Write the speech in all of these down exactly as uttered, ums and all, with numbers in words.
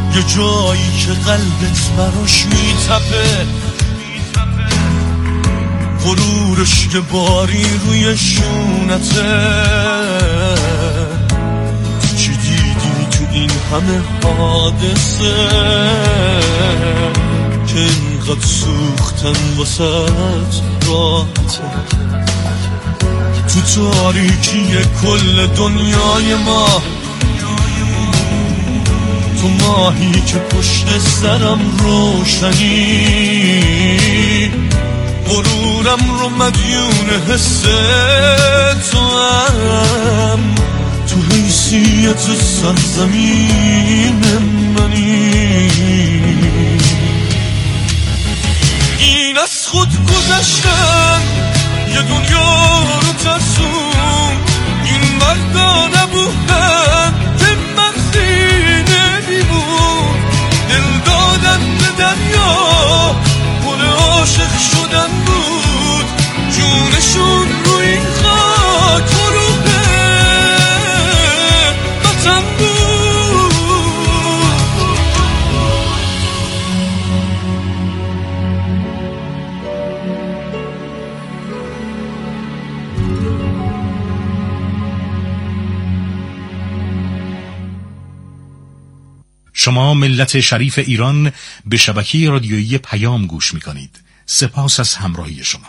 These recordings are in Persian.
یه جایی که قلبت براش میتپه، غرورش یه باری روی شونته. چی دیدی تو این همه حادثه که اینقدر سوختن واسه راحته؟ تو تاریکی کل دنیای ما، تو ماهی که پشت سرم روشنی، غرورم رو مدیون حس تو هم، تو حیثیت سرزمین منی. این از خود گذشتن یه دنیا رو ترسون، این مردا نبودن که مرزی نمیمون، دل دادن به دریا گل عاشق شدن بود، جونشون رو این خاک فروغه وطن بود. شما ملت شریف ایران به شبکه رادیویی پیام گوش می کنید. سپاس از همراهی شما.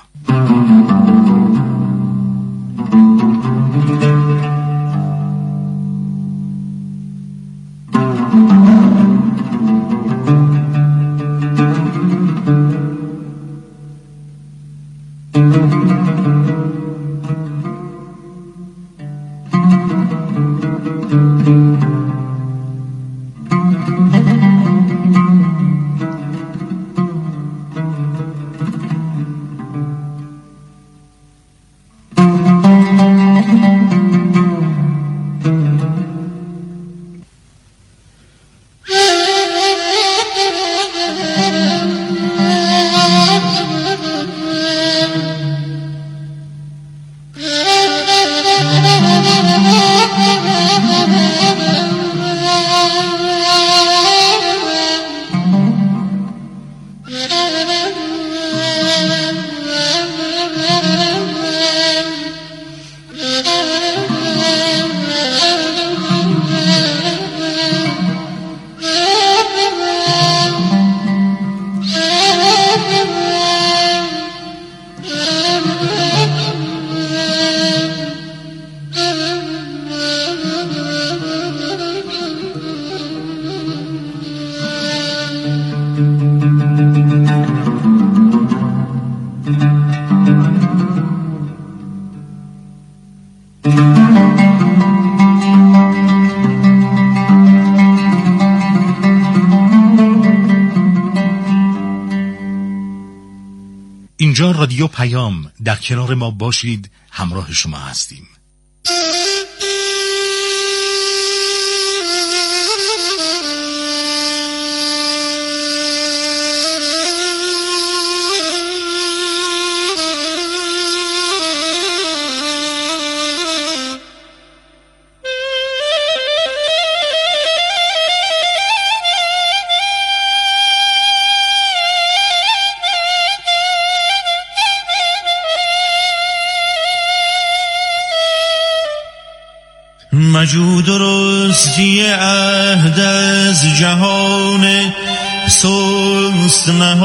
اینجا رادیو پیام، در کنار ما باشید، همراه شما هستیم. مجو درستی عهد از جهان سست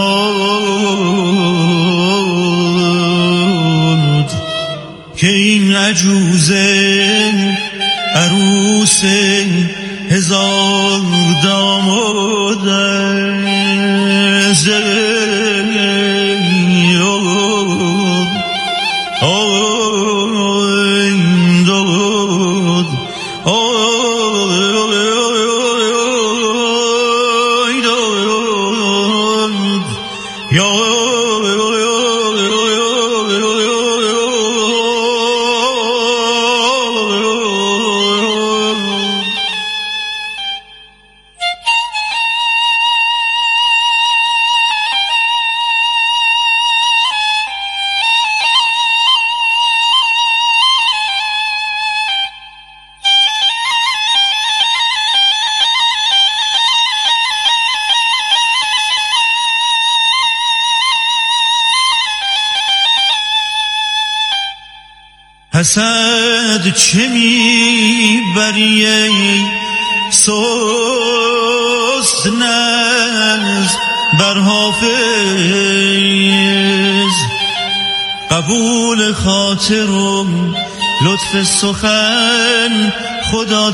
نهاد، که این عجوزه عروس هزار داماد است. حسد چه میبری ای سست نز بر حافظ، قبول خاطر و لطف سخن خدا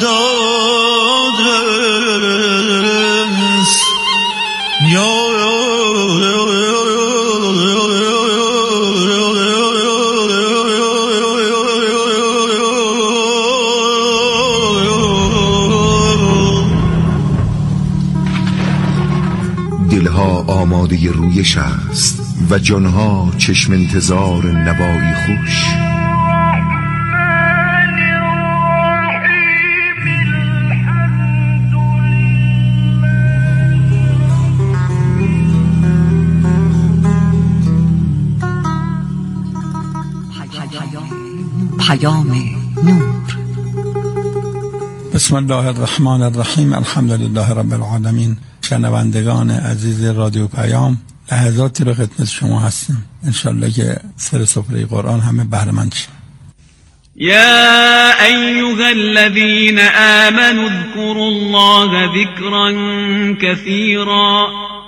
دادست. یا دلها آماده رویش است و جانها چشم انتظار نوایی خوش. پیام نور. بسم الله الرحمن الرحیم. الحمدلله رب العالمین. شنوندگان عزیز رادیو پیام، لحظاتی رو خدمت شما هستیم، انشالله که سر سفره قرآن همه بهره مند شیم. يا أيها الذين آمنوا اذكروا الله ذكرا كثيرا.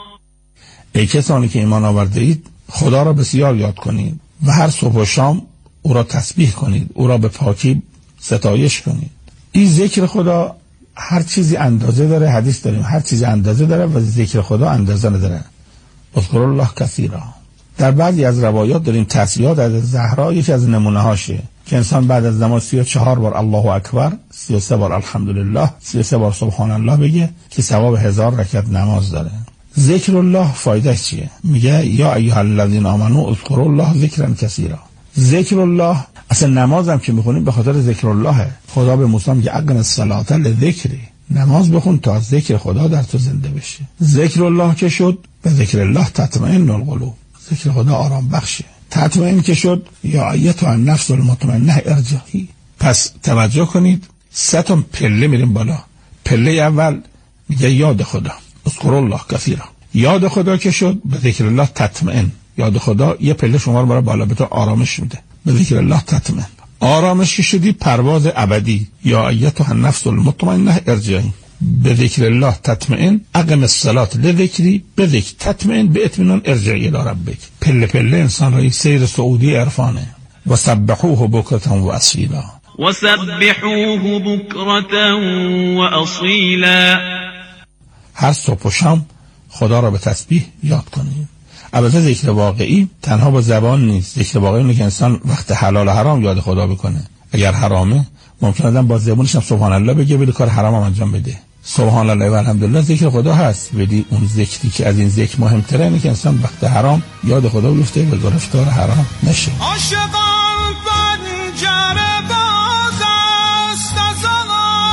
ای کسانی که ایمان آورده اید خدا را بسیار یاد کنید و هر صبح و شام او را تسبیح کنید، او را به پاکی ستایش کنید. این ذکر خدا هر چیزی اندازه داره. حدیث داریم هر چیزی اندازه داره و ذکر خدا اندازه نداره. اذکروا الله کثیرا. در بعضی از روایات داریم تصبیحات از زهرا یکی از نمونه هاشه که انسان بعد از نماز سی و چهار بار الله اکبر، سی و سه بار الحمدلله، سی و سه بار سبحان الله بگه که ثواب هزار رکعت نماز داره. ذکر الله فایدهش چیه؟ میگه یا ایها الذین آمنوا اذکروا الله ذکرا کثیرا. ذکر الله اصلا نمازم که میخونیم به خاطر ذکر الله. خدا به موسی میگه اقم الصلاة لذکری، نماز بخون تا ذکر خدا در تو زنده بشه. ذکر الله که شد به ذکر الله تطمئن القلوب، ذکر خدا آرام بخشه. تطمئن که شد یا ایتها النفس المطمئنه ارجعی. پس توجه کنید سه تا پله میریم بالا. پله اول میگه یاد خدا، اذکروا الله کثیرا. یاد خدا که شد به ذکر الله تطمئن. یاد خدا یه پله شما رو برای بالا به تو آرامش میده، به ذکر الله تطمئن. آرامش که شدی پرواز ابدی، یا ایتها النفس المطمئنه ارجعی. به ذکر الله تطمئن، اقم الصلاة لذکری، به ذکر تطمئن، به اطمینان ارجعی الی ربک. پله پله انسان را یک سیر سعودی عرفانه. و سبحوه بکرة و اصیلا. و سبحوه بکرة و اصیلا. هر صبح و شام خدا را به تسبیح یاد کنید. البته ذکر واقعی تنها با زبان نیست. ذکر واقعی اینه که انسان وقت حلال و حرام یاد خدا بکنه. اگر حرامه ممکنه آدم با زبانش هم سبحان الله بگه ولی کار حرام هم انجام بده. سبحان الله و الحمدلله ذکر خدا هست، ولی اون ذکری که از این ذکر مهمتره اینه که انسان وقت حرام یاد خدا بیفته و گرفتار حرام نشه. عاشقان پنجره باز است از آن،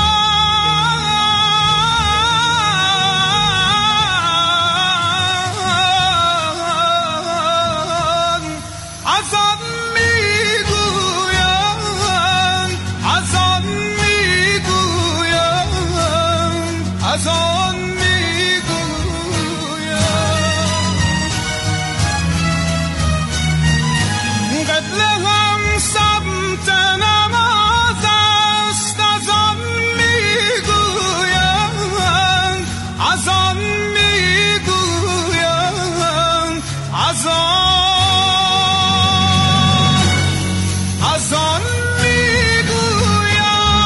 از آن میگویم، از آن میگویم، از آن میگویم. قبله هم سمت نماز است، از آن میگویم، از آن میگویم، از آن از آن میگویم.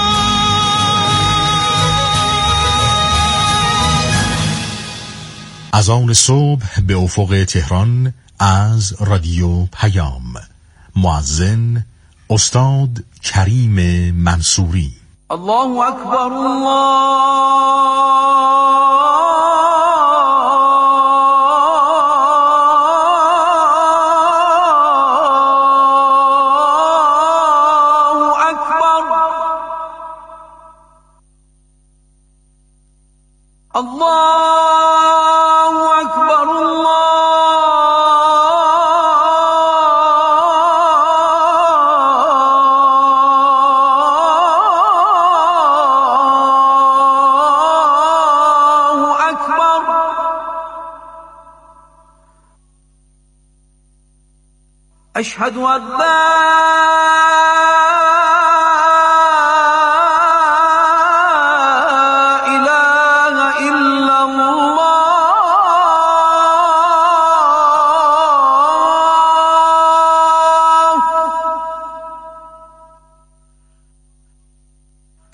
از آن صبح به افق تهران از رادیو پیام. مؤذن استاد کریم منصوری. الله اکبر الله اکبر. الله اکبر الله اکبر. اشهد ان لا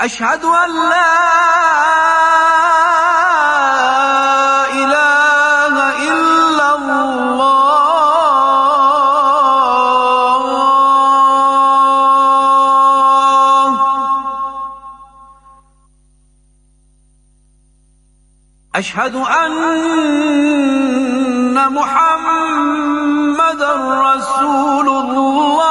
أشهد أن لا إله إلا الله. أشهد أن محمد رسول الله.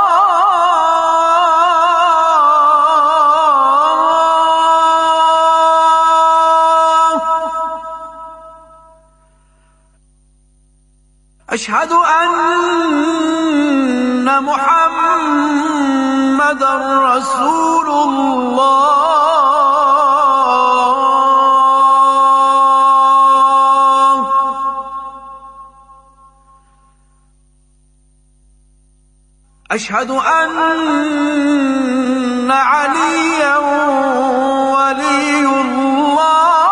أشهد أن محمد رسول الله. أشهد أن عليا ولي الله.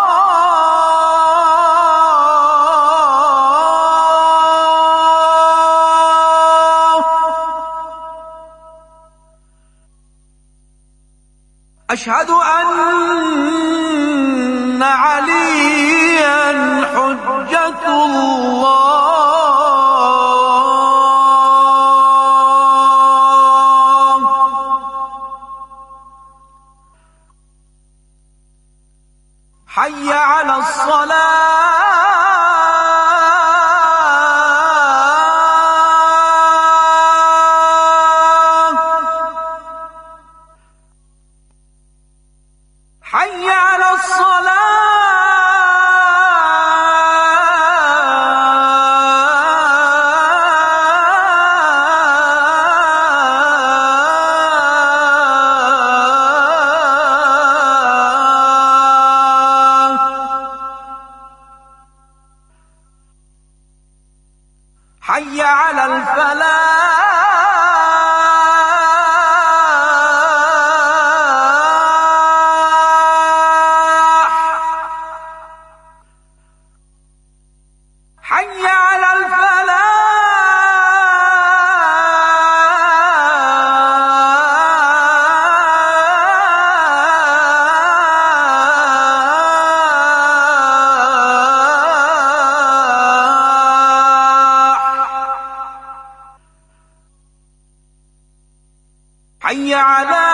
أشهد أن عليا حجة الله. حي على الصلاة. حي على الصلاة. حي على الفلاح. حي على الفلاح. حي على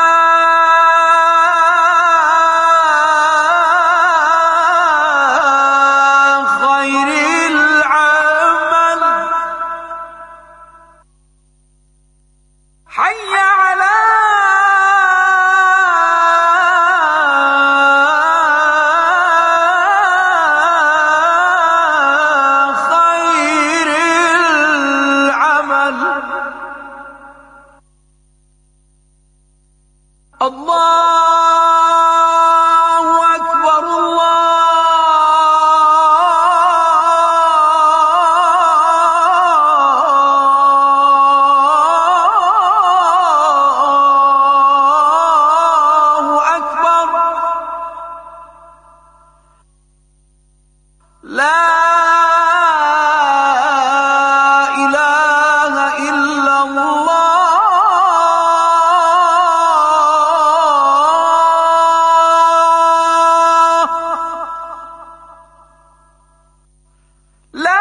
خير العمل. حي على خير العمل. الله أكبر. الله أكبر. لا إله إلا الله. لا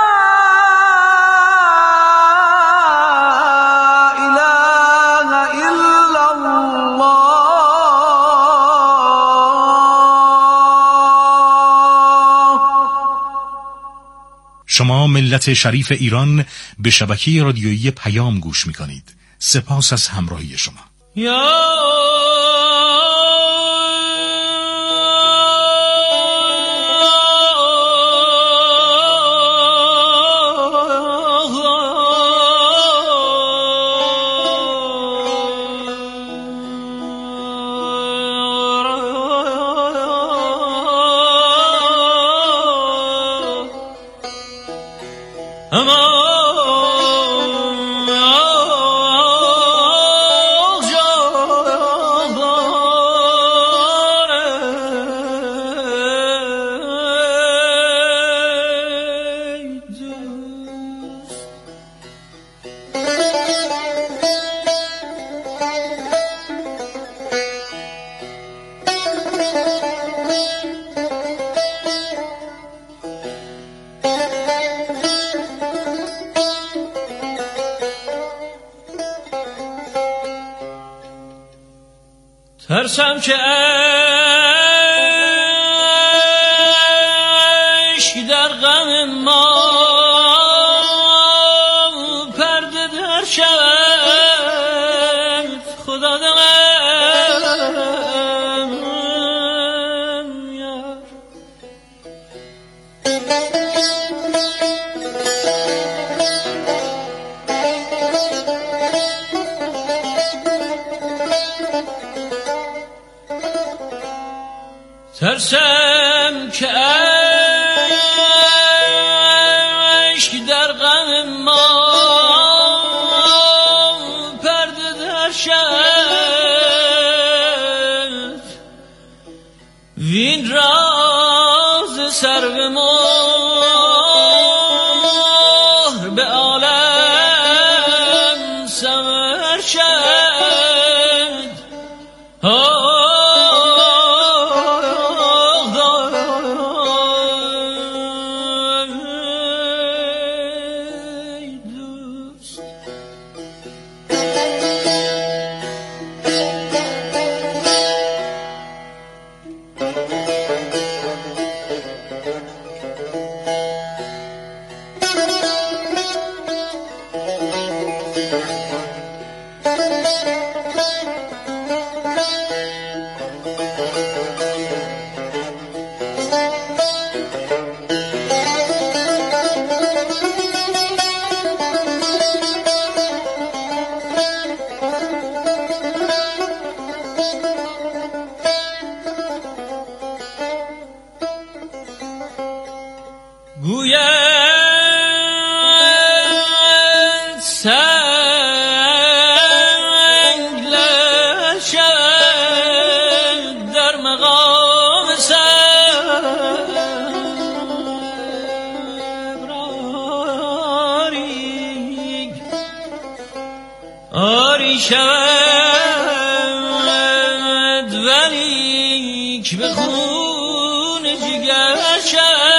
إله إلا الله. شما ملت شریف ایران به شبکه رادیویی پیام گوش میکنید. سپاس از همراهی شما. یا اما ترسم که اشک در غم ما پرده در شود. خدا دلم یار ترسم که اشک در غم ما پرده در شد. وین راز سر به مهر به عالم سمر شد. گوید سنگ لشد در مقام صبر آری آری شود ولیک به خون جگر شد.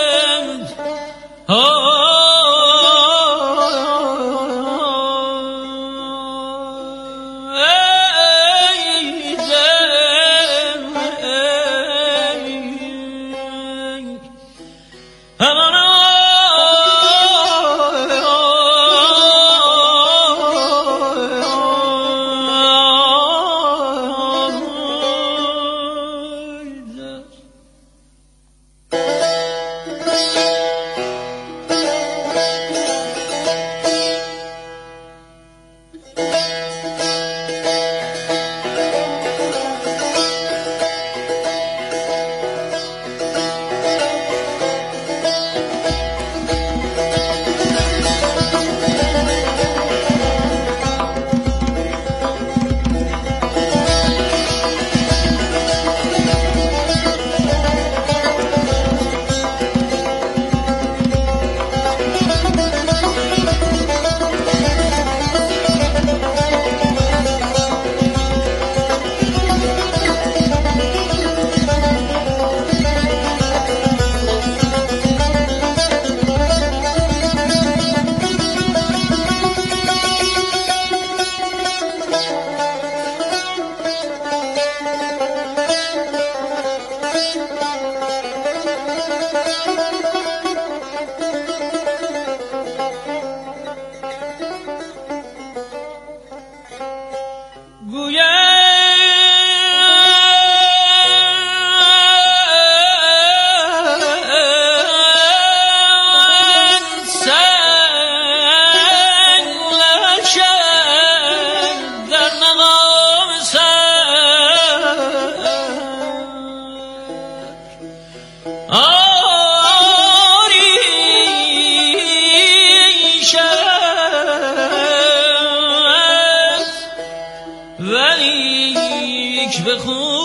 ولیک به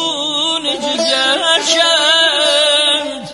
خون جگر شد.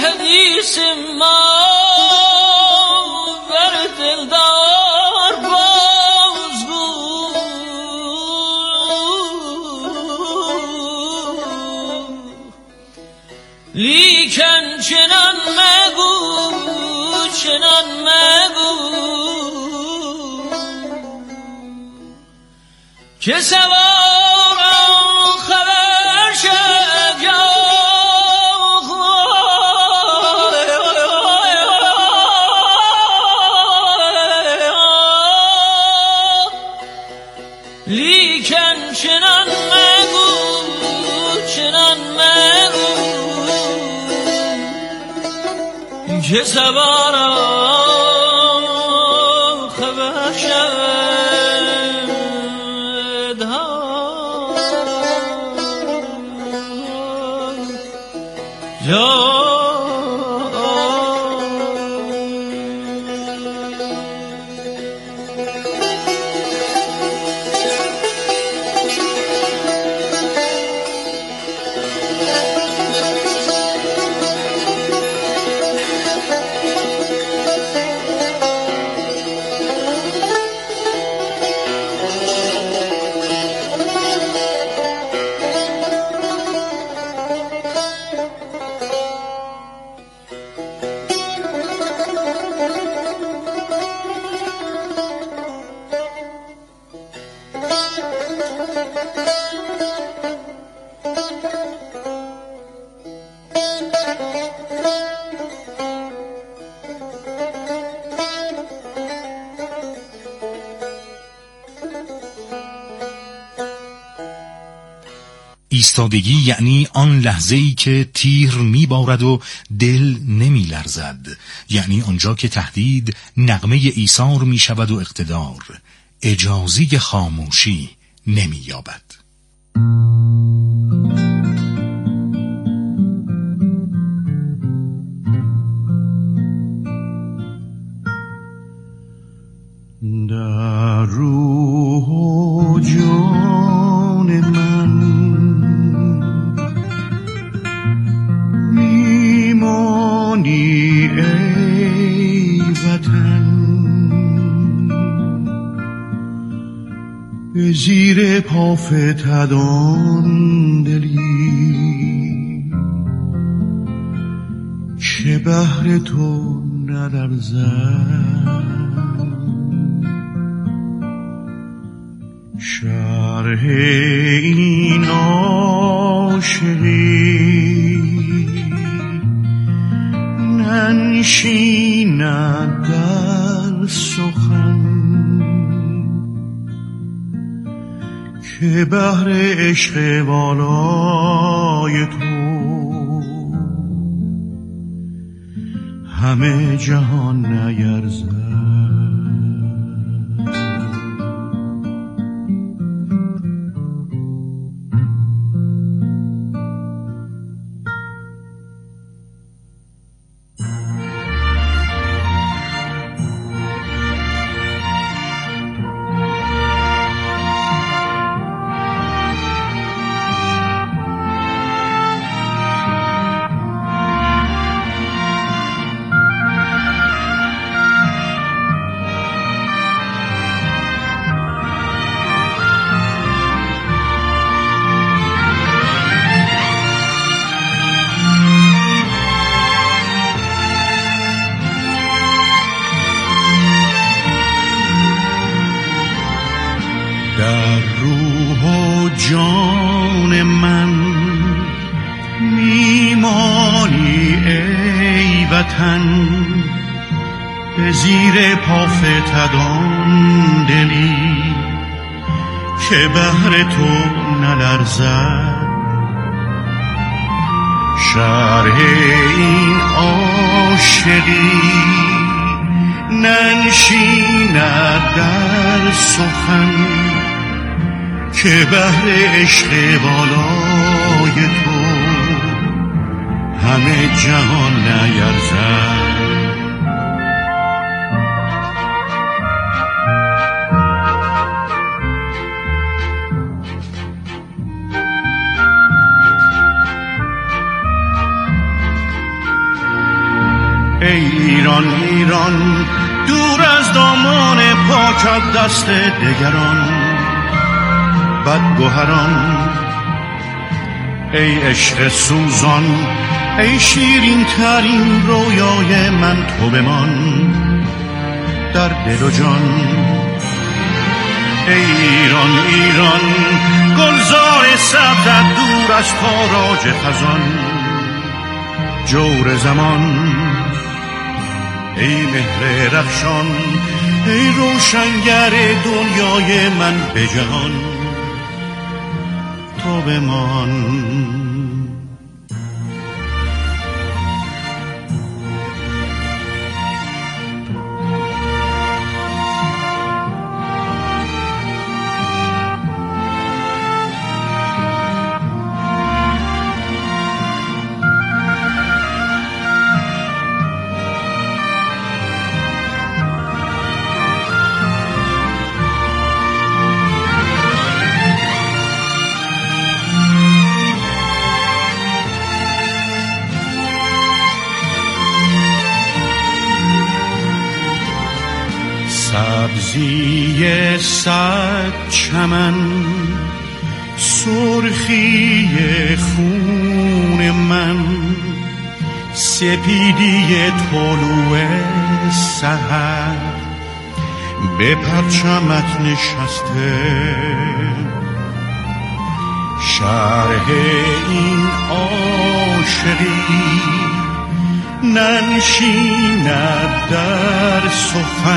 حدیث ما بر دلدار بازگو، لیکن چنان مگو چنان مگو که سواران خبر شد یا لیکن چنان مگو چنان مگو که سواران خبر شد یا ایستادگی یعنی آن لحظه‌ای که تیر می‌بارد و دل نمی‌لرزد، یعنی آنجا که تهدید نغمه ایثار می‌شود و اقتدار اجازه خاموشی نمی‌یابد. در روح و جان من میمانی ای وطن، به زیر پا فتدان دلی که بهر تو نلرزد. شرح این عاشقی ننشیند در سخن، که بهر عشق والای تو همه جهان نیرزد. در روح و جان من میمانی ای وطن، به زیر پا فتدان دلی که بهر تو نلرزد. شرح این عاشقی ننشیند در سخن، که بهر عشق بالای تو همه جهان نیرزد. ای ایران ایران دور از دامان پاکت دست دگران بدگوهران، ای عشق سوزان ای شیرین ترین رویای من تو بمان در دل و جان. ای ایران ایران گلزار سبزت دور از تاراج خزان جور زمان، ای مهر رخشان ای روشنگر دنیای من به جهان تو بمان. سبزی صد چمن سرخی خون من، سپیدی طلوع سحر به پرچمت نشسته، شرح این عاشقی ننشیند در سخن،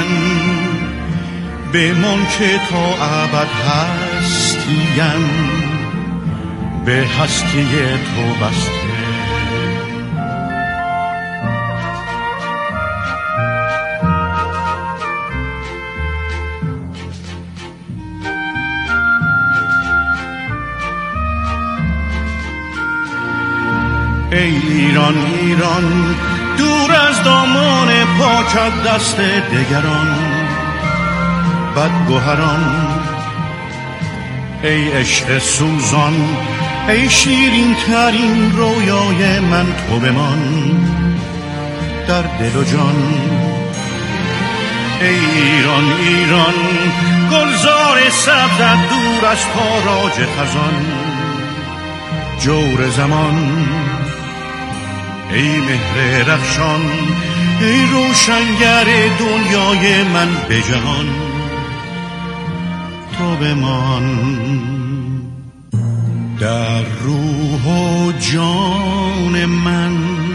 بمان که تا ابد هستیم به هستی تو بسته. ای ایران ایران دور از دامان پاکت دست دگران بدگوهران، ای عشق سوزان ای شیرین ترین رویای من تو بمان در دل و جان. ای ایران ایران گلزار سبزت دور از تاراج خزان جور زمان، ای مهر رخشان ای روشنگر دنیای من به جهان تو بمان در روح و جان من.